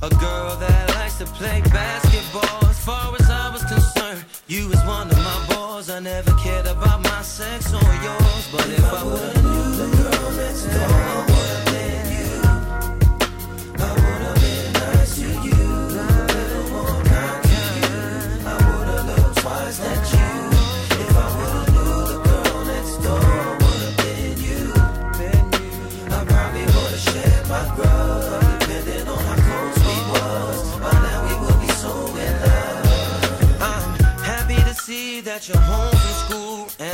A girl that likes to play basketball. As far as I was concerned, you was one of my boys. I never cared about my sex or yours. But if I would've knew the girl next door, I would've been you. I would've been nice to you, a little more kind to you. I would've looked twice at you. If I would've knew the girl next door, I would've been you. I probably would've shared my grub, depending on how close we was. By now we would be so in love. I'm happy to see that you're home.